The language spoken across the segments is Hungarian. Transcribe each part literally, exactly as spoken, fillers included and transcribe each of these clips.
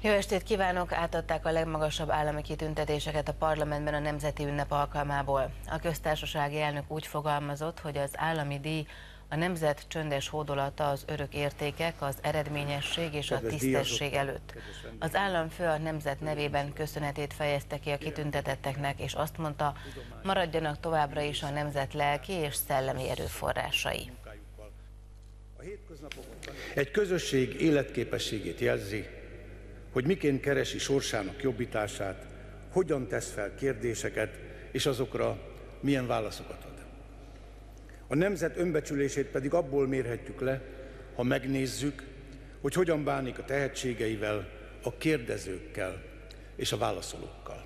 Jó estét kívánok! Átadták a legmagasabb állami kitüntetéseket a parlamentben a nemzeti ünnep alkalmából. A köztársasági elnök úgy fogalmazott, hogy az állami díj a nemzet csöndes hódolata az örök értékek, az eredményesség és a tisztesség előtt. Az államfő a nemzet nevében köszönetét fejezte ki a kitüntetetteknek, és azt mondta, maradjanak továbbra is a nemzet lelki és szellemi erőforrásai. Egy közösség életképességét jelzi, hogy miként keresi sorsának jobbítását, hogyan tesz fel kérdéseket, és azokra milyen válaszokat ad. A nemzet önbecsülését pedig abból mérhetjük le, ha megnézzük, hogy hogyan bánik a tehetségeivel, a kérdezőkkel és a válaszolókkal.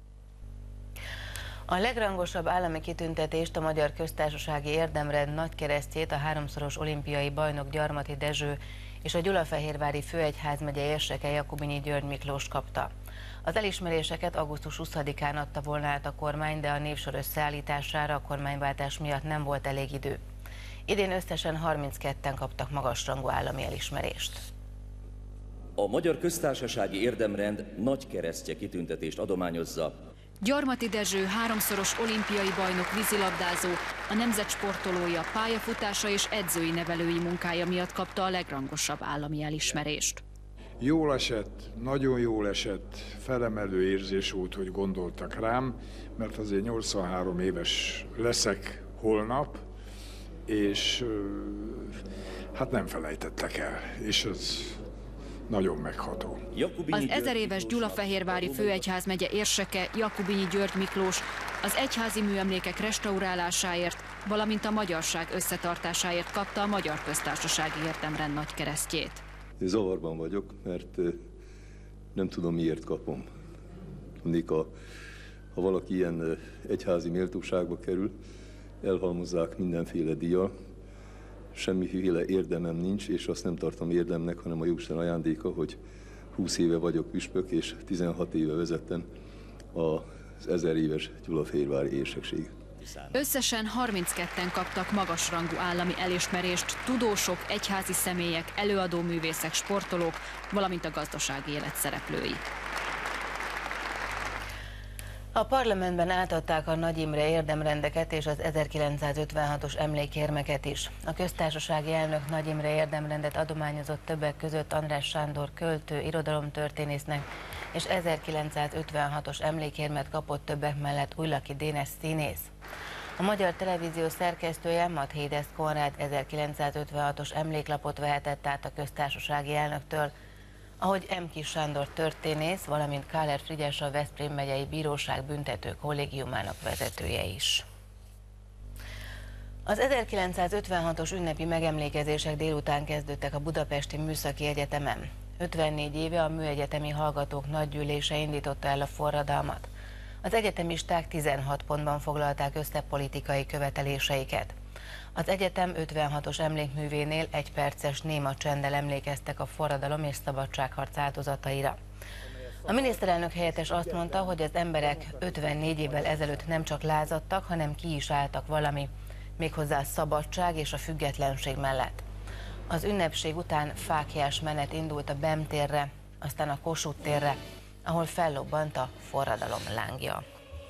A legrangosabb állami kitüntetést, a Magyar Köztársasági Érdemrend nagykeresztjét a háromszoros olimpiai bajnok Gyarmati Dezső és a Gyulafehérvári főegyházmegye érseke Jakubinyi György Miklós kapta. Az elismeréseket augusztus huszadikán adta volna át a kormány, de a névsor összeállítására a kormányváltás miatt nem volt elég idő. Idén összesen harmincketten kaptak magasrangú állami elismerést. A Magyar Köztársasági Érdemrend nagykeresztje kitüntetést adományozza Gyarmati Dezső háromszoros olimpiai bajnok vízilabdázó, a nemzet sportolója, pályafutása és edzői nevelői munkája miatt kapta a legrangosabb állami elismerést. Jól esett, nagyon jól esett, felemelő érzés volt, hogy gondoltak rám, mert azért nyolcvanhárom éves leszek holnap, és hát nem felejtettek el, és ez nagyon megható. Az ezer éves Gyulafehérvári főegyházmegye érseke Jakubinyi György Miklós az egyházi műemlékek restaurálásáért, valamint a magyarság összetartásáért kapta a Magyar Köztársasági Érdemrend nagykeresztjét. Zavarban vagyok, mert nem tudom, miért kapom. Mindig, ha, ha valaki ilyen egyházi méltóságba kerül, elhalmozzák mindenféle díjjal, semmiféle érdemem nincs, és azt nem tartom érdemnek, hanem a jóisten ajándéka, hogy húsz éve vagyok püspök, és tizenhat éve vezettem az ezer éves Gyulafehérvári érsekséget. Összesen harmincketten kaptak magasrangú állami elismerést, tudósok, egyházi személyek, előadó művészek, sportolók, valamint a gazdasági élet szereplői. A parlamentben átadták a Nagy Imre érdemrendeket és az ezerkilencszázötvenhatos emlékérmeket is. A köztársasági elnök Nagy Imre érdemrendet adományozott többek között András Sándor költő, irodalomtörténésznek, és ezerkilencszázötvenhatos emlékérmet kapott többek mellett Újlaki Dénes színész. A Magyar Televízió szerkesztője, Mathédesz Konrád ezerkilencszázötvenhatos emléklapot vehetett át a köztársasági elnöktől, ahogy M. Kis Sándor történész, valamint Káler Frigyes a Veszprém megyei bíróság büntető kollégiumának vezetője is. Az ezerkilencszázötvenhatos ünnepi megemlékezések délután kezdődtek a Budapesti Műszaki Egyetemen. ötvennégy éve a műegyetemi hallgatók nagygyűlése indította el a forradalmat. Az egyetemisták tizenhat pontban foglalták össze politikai követeléseiket. Az egyetem ötvenhatos emlékművénél egy perces néma csenddel emlékeztek a forradalom és szabadságharc áldozataira. A miniszterelnök helyettes azt mondta, hogy az emberek ötvennégy évvel ezelőtt nem csak lázadtak, hanem ki is álltak valami, méghozzá a szabadság és a függetlenség mellett. Az ünnepség után fáklyás menet indult a Bem térre, aztán a Kossuth térre, ahol fellobbant a forradalom lángja.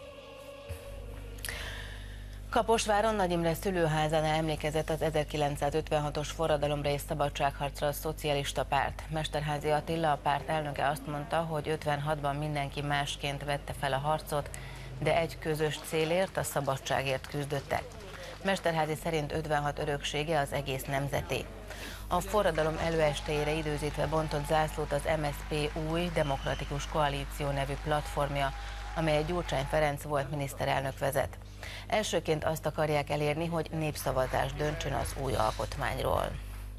Kaposváron Nagy Imre szülőházánál emlékezett az ezerkilencszázötvenhatos forradalomra és szabadságharcra a szocialista párt. Mesterházy Attila, a párt elnöke azt mondta, hogy ötvenhatban mindenki másként vette fel a harcot, de egy közös célért, a szabadságért küzdöttek. Mesterházy szerint ötvenhat öröksége az egész nemzeté. A forradalom előestéjére időzítve bontott zászlót az em es zé pé új demokratikus koalíció nevű platformja, amelyet Gyurcsány Ferenc volt miniszterelnök vezet. Elsőként azt akarják elérni, hogy népszavazás döntsön az új alkotmányról.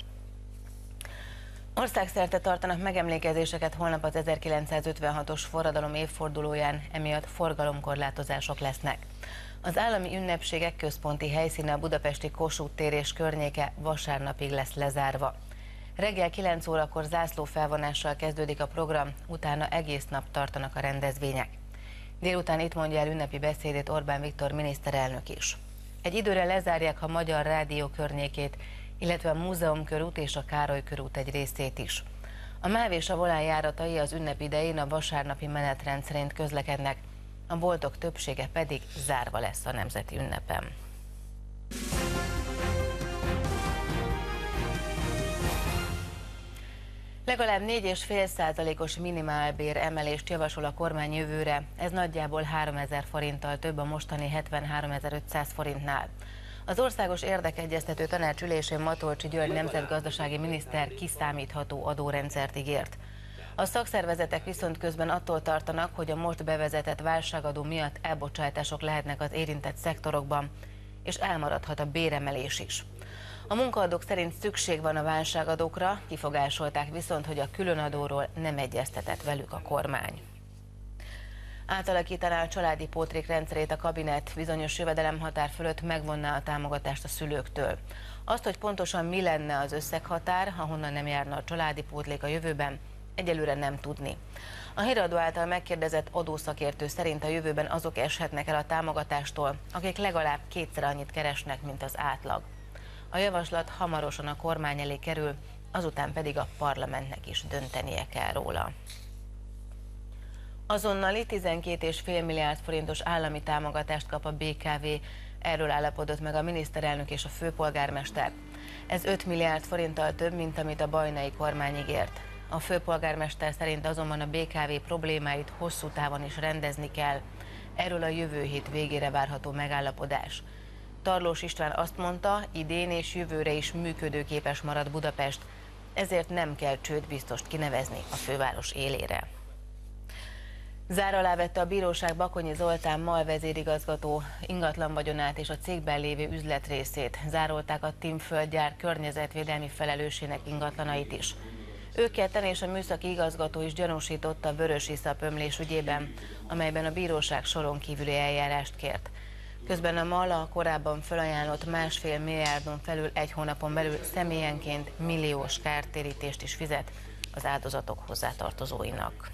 Országszerte tartanak megemlékezéseket holnap az ezerkilencszázötvenhatos forradalom évfordulóján, emiatt forgalomkorlátozások lesznek. Az állami ünnepségek központi helyszíne a budapesti Kossuth tér és környéke vasárnapig lesz lezárva. Reggel kilenc órakor zászlófelvonással kezdődik a program, utána egész nap tartanak a rendezvények. Délután itt mondja el ünnepi beszédét Orbán Viktor miniszterelnök is. Egy időre lezárják a Magyar Rádió környékét, illetve a Múzeum körút és a Károly körút egy részét is. A MÁV és a Volán járatai az ünnep idején a vasárnapi menetrend szerint közlekednek, a boltok többsége pedig zárva lesz a nemzeti ünnepen. Legalább négy egész öt százalékos minimálbér emelést javasol a kormány jövőre, ez nagyjából háromezer forinttal több a mostani hetvenháromezer-ötszáz forintnál. Az Országos Érdekegyeztető Tanács ülésén Matolcsy György nemzetgazdasági miniszter kiszámítható adórendszert ígért. A szakszervezetek viszont közben attól tartanak, hogy a most bevezetett válságadó miatt elbocsátások lehetnek az érintett szektorokban, és elmaradhat a béremelés is. A munkaadók szerint szükség van a válságadókra, kifogásolták viszont, hogy a különadóról nem egyeztetett velük a kormány. Átalakítaná a családi pótlék rendszerét a kabinet, bizonyos jövedelemhatár fölött megvonná a támogatást a szülőktől. Azt, hogy pontosan mi lenne az összeghatár, ahonnan nem járna a családi pótlék a jövőben, egyelőre nem tudni. A Híradó által megkérdezett adószakértő szerint a jövőben azok eshetnek el a támogatástól, akik legalább kétszer annyit keresnek, mint az átlag. A javaslat hamarosan a kormány elé kerül, azután pedig a parlamentnek is döntenie kell róla. Azonnali tizenkét egész öt milliárd forintos állami támogatást kap a bé ká vé, erről állapodott meg a miniszterelnök és a főpolgármester. Ez öt milliárd forinttal több, mint amit a bajnai kormány ígért. A főpolgármester szerint azonban a bé ká vé problémáit hosszú távon is rendezni kell. Erről a jövő hét végére várható megállapodás. Tarlós István azt mondta, idén és jövőre is működőképes marad Budapest, ezért nem kell csődbiztost kinevezni a főváros élére. Zár alá vette a bíróság Bakonyi Zoltán MAL vezérigazgató ingatlan vagyonát és a cégben lévő üzletrészét. Zárolták a TIM földgyár környezetvédelmi felelősének ingatlanait is. Ők ketten és a műszaki igazgató is gyanúsította a vörösiszap ömlés ügyében, amelyben a bíróság soron kívüli eljárást kért. Közben a MAL a korábban felajánlott másfél milliárdon felül egy hónapon belül személyenként milliós kártérítést is fizet az áldozatok hozzátartozóinak.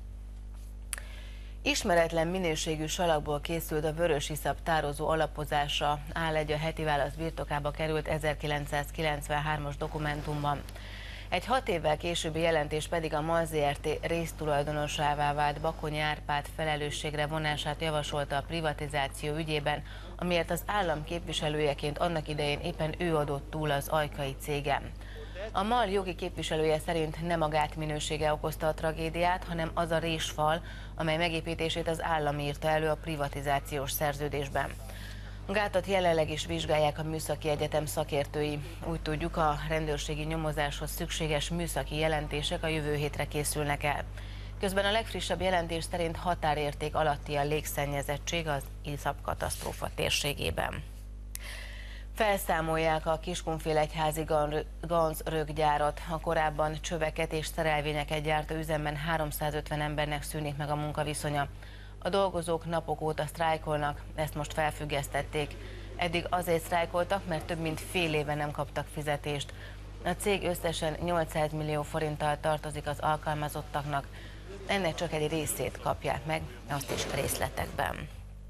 Ismeretlen minőségű salakból készült a vörösiszap tározó alapozása, áll egy a Heti Válasz birtokába került ezerkilencszázkilencvenhármas dokumentumban. Egy hat évvel későbbi jelentés pedig a MAL zé er té résztulajdonosává vált Bakonyi Árpád felelősségre vonását javasolta a privatizáció ügyében, amiért az állam képviselőjeként annak idején éppen ő adott túl az ajkai cégem. A MAL jogi képviselője szerint nem a gát minősége okozta a tragédiát, hanem az a résfal, amely megépítését az állam írta elő a privatizációs szerződésben. A gátat jelenleg is vizsgálják a Műszaki Egyetem szakértői. Úgy tudjuk, a rendőrségi nyomozáshoz szükséges műszaki jelentések a jövő hétre készülnek el. Közben a legfrissebb jelentés szerint határérték alatti a légszennyezettség az iszap katasztrófa térségében. Felszámolják a Kiskunfélegyházi ganzröggyárat. A korábban csöveket és szerelvényeket gyártó üzemben háromszázötven embernek szűnik meg a munkaviszonya. A dolgozók napok óta sztrájkolnak, ezt most felfüggesztették. Eddig azért sztrájkoltak, mert több mint fél éve nem kaptak fizetést. A cég összesen nyolcszáz millió forinttal tartozik az alkalmazottaknak. Ennek csak egy részét kapják meg, azt is részletekben.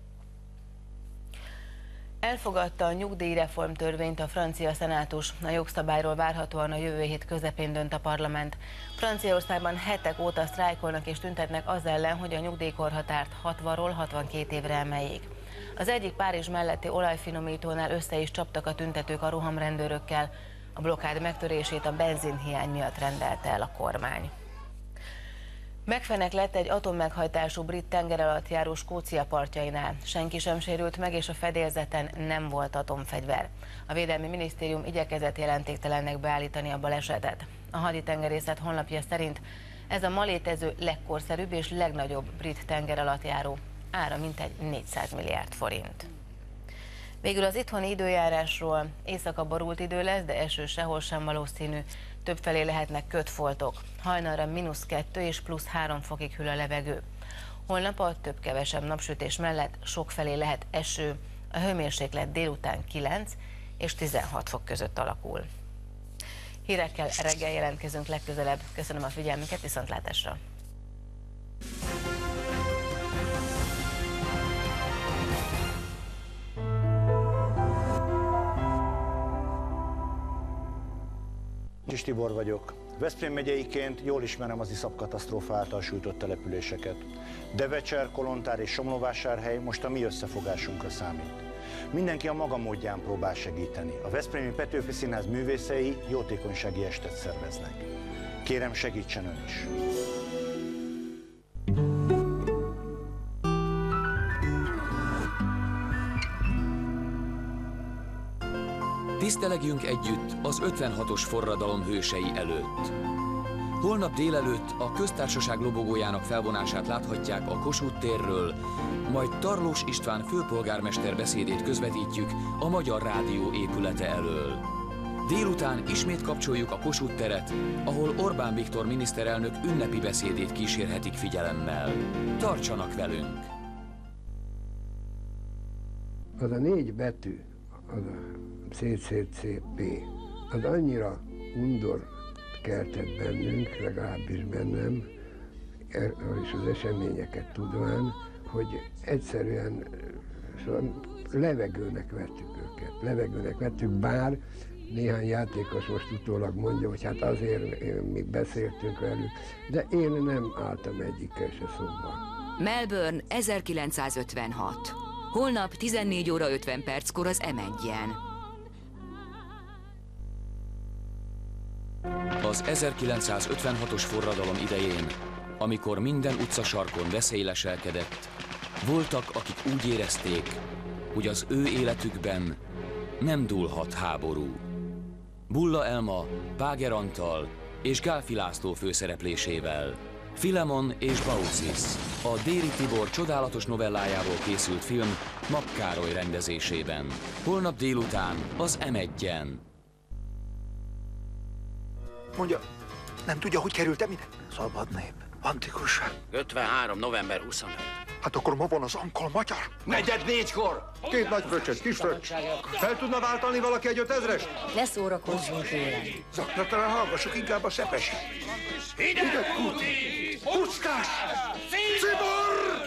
Elfogadta a nyugdíjreformtörvényt a francia szenátus. A jogszabályról várhatóan a jövő hét közepén dönt a parlament. Franciaországban hetek óta sztrájkolnak és tüntetnek az ellen, hogy a nyugdíjkorhatárt hatvanról hatvankét évre emeljék. Az egyik Párizs melletti olajfinomítónál össze is csaptak a tüntetők a rohamrendőrökkel. A blokkád megtörését a benzinhiány miatt rendelte el a kormány. Megfenek lett egy atommeghajtású brit tengeralattjáró Skócia partjainál. Senki sem sérült meg, és a fedélzeten nem volt atomfegyver. A Védelmi Minisztérium igyekezett jelentéktelennek beállítani a balesetet. A haditengerészet honlapja szerint ez a ma létező legkorszerűbb és legnagyobb brit tengeralattjáró. Ára mintegy négyszáz milliárd forint. Végül az itthoni időjárásról: éjszaka borult idő lesz, de eső sehol sem valószínű. Többfelé lehetnek kötfoltok. Hajnalra mínusz kettő és plusz három fokig hűl a levegő. Holnap a több-kevesebb napsütés mellett sokfelé lehet eső, a hőmérséklet délután kilenc és tizenhat fok között alakul. Hírekkel reggel jelentkezünk legközelebb. Köszönöm a figyelmüket, viszontlátásra! Kis Tibor vagyok. Veszprém megyeiként jól ismerem az iszap katasztrófa által sújtott településeket. Devecser, Kolontár és Somlóvásárhely most a mi összefogásunkra számít. Mindenki a maga módján próbál segíteni. A Veszprémi Petőfi Színház művészei jótékonysági estet szerveznek. Kérem, segítsen ön is! Tisztelegjünk együtt az ötvenhatos forradalom hősei előtt. Holnap délelőtt a köztársaság lobogójának felvonását láthatják a Kossuth térről, majd Tarlós István főpolgármester beszédét közvetítjük a Magyar Rádió épülete elől. Délután ismét kapcsoljuk a Kossuth teret, ahol Orbán Viktor miniszterelnök ünnepi beszédét kísérhetik figyelemmel. Tartsanak velünk! Az a négy betű, az a cé cé cé pé, az annyira undor keltett bennünk, legalábbis bennem, és az eseményeket tudván, hogy egyszerűen szóval levegőnek vettük őket, levegőnek vettük, bár néhány játékos most utólag mondja, hogy hát azért mi beszéltünk velük, de én nem álltam egyikkel se szóban. Melbourne, ezerkilencszázötvenhat. Holnap tizennégy óra ötven perckor az em egyen. Az ezerkilencszázötvenhatos forradalom idején, amikor minden utcasarkon veszély leselkedett, voltak, akik úgy érezték, hogy az ő életükben nem dúlhat háború. Bulla Elma, Páger Antal és Gálfi László főszereplésével, Filemon és Baucis, a Déri Tibor csodálatos novellájából készült film Mack Károly rendezésében. Holnap délután az em egyen. Mondja, nem tudja, hogy kerültem ide? Szabad nép, antikusság. ötvenhárom. november huszonöt. Hát akkor ma van az Ankal magyar? Negyed négykor! Két nagy fröccsös, kis fröccs. Fel tudna váltani valaki egy ötezrest? Ne szórakozzunk élen. Zaklatlan hallgassuk inkább a Szepesi. Hidegkúti! Puszkás! Cibor!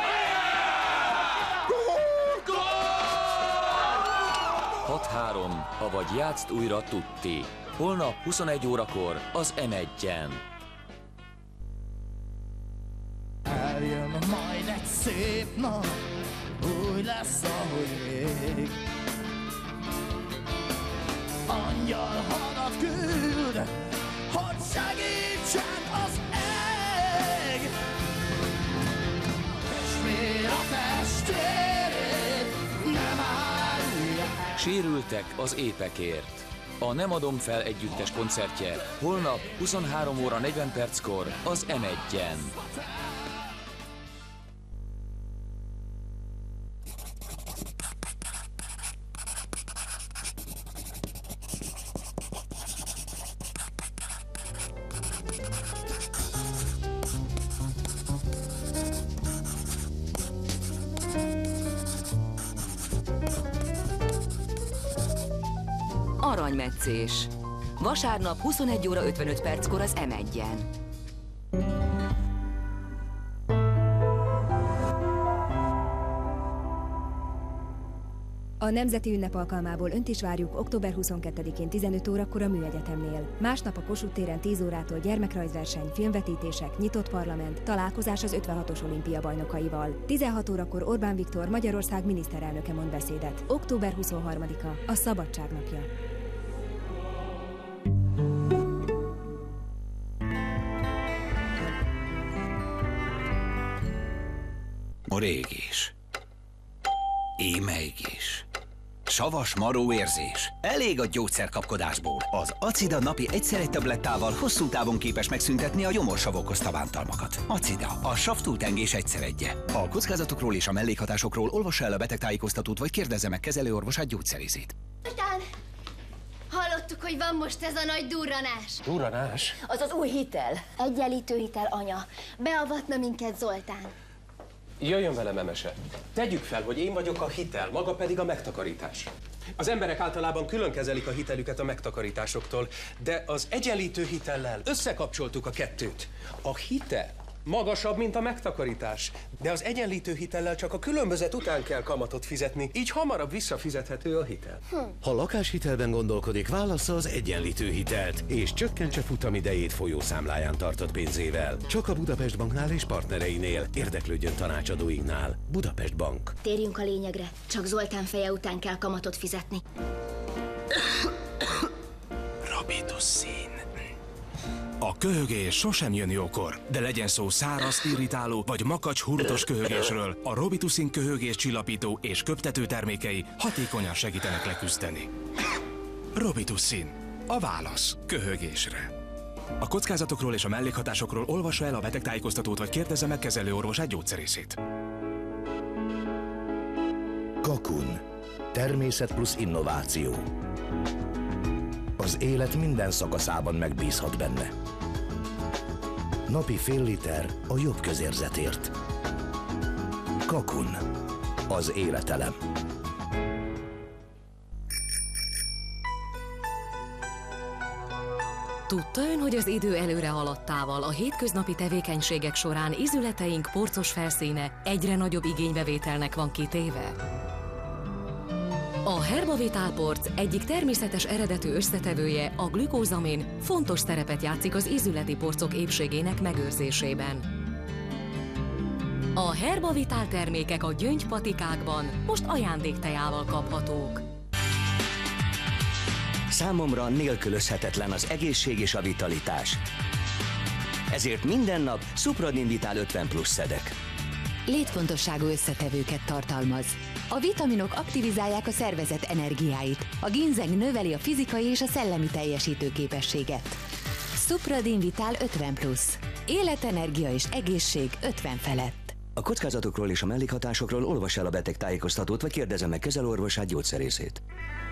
hat három, avagy játszd újra Tutti. Holnap huszonegy órakor az em egyen. Eljön majd egy szép nap, úgy lesz, ahogy rég. Angyal hadat küld, hogy segítsen az ég. Ismér a testvérét, nem árulják. Sérültek az épekért. A Nem adom fel együttes koncertje holnap huszonhárom óra negyven perckor az em egyen. Aranymetszés. Vasárnap huszonegy óra ötvenöt perckor az em egyen. A Nemzeti Ünnep alkalmából önt is várjuk október huszonkettedikén tizenöt órakor a Műegyetemnél. Másnap a Kossuth téren tíz órától gyermekrajzverseny, filmvetítések, nyitott parlament, találkozás az ötvenhatos olimpia bajnokaival. tizenhat órakor Orbán Viktor Magyarország miniszterelnöke mond beszédet. október huszonharmadika a Szabadság napja. A régés. Émeig is. Savas maró érzés. Elég a gyógyszerkapkodásból. Az Acida napi egyszer egy tablettával hosszú távon képes megszüntetni a gyomorsavok okozta bántalmakat. Acida, a savtútengés egyszer egye. A kockázatokról és a mellékhatásokról olvassa el a betegtájékoztatót, vagy kérdezze meg kezelőorvosát, gyógyszerészét. Aztán hallottuk, hogy van most ez a nagy durranás. Durranás? Az az új hitel. Egyenlítő hitel, anya. Beavatna minket Zoltán. Jöjjön velem, Emese. Tegyük fel, hogy én vagyok a hitel, maga pedig a megtakarítás. Az emberek általában külön kezelik a hitelüket a megtakarításoktól, de az egyenlítő hitellel összekapcsoltuk a kettőt. A hitel Magasabb, mint a megtakarítás. De az egyenlítő hitellel csak a különbözet után kell kamatot fizetni, így hamarabb visszafizethető a hitel. Hm. Ha lakáshitelben gondolkodik, válassza az egyenlítő hitelt, és csökkentse futamidejét folyószámláján tartott pénzével. Csak a Budapest Banknál és partnereinél. Érdeklődjön tanácsadóinknál. Budapest Bank. Térjünk a lényegre. Csak Zoltán feje után kell kamatot fizetni. Robitussin. A köhögés sosem jön jókor, de legyen szó száraz, irritáló vagy makacs hurtos köhögésről, a Robitussin köhögés csillapító és köptető termékei hatékonyan segítenek leküzdeni. Robitussin. A válasz köhögésre. A kockázatokról és a mellékhatásokról olvassa el a betegtájékoztatót vagy kérdezze meg kezelőorvosát, gyógyszerészét. Kakun. Természet plusz innováció. Az élet minden szakaszában megbízhat benne. Napi fél liter a jobb közérzetért. Kakun. Az életelem. Tudta ön, hogy az idő előre haladtával a hétköznapi tevékenységek során ízületeink porcos felszíne egyre nagyobb igénybevételnek van kitéve? A Herbavitál porc egyik természetes eredetű összetevője, a glükózamin fontos szerepet játszik az ízületi porcok épségének megőrzésében. A Herbavitál termékek a gyöngypatikákban most ajándéktejával kaphatók. Számomra nélkülözhetetlen az egészség és a vitalitás. Ezért minden nap Supradin Vital ötven plusz szedek. Létfontosságú összetevőket tartalmaz. A vitaminok aktivizálják a szervezet energiáit. A ginzeng növeli a fizikai és a szellemi teljesítőképességet. Supradin Vital ötven plusz. Életenergia és egészség ötven felett. A kockázatokról és a mellékhatásokról olvass el a betegtájékoztatót, vagy kérdezze meg kezelőorvosát, gyógyszerészét.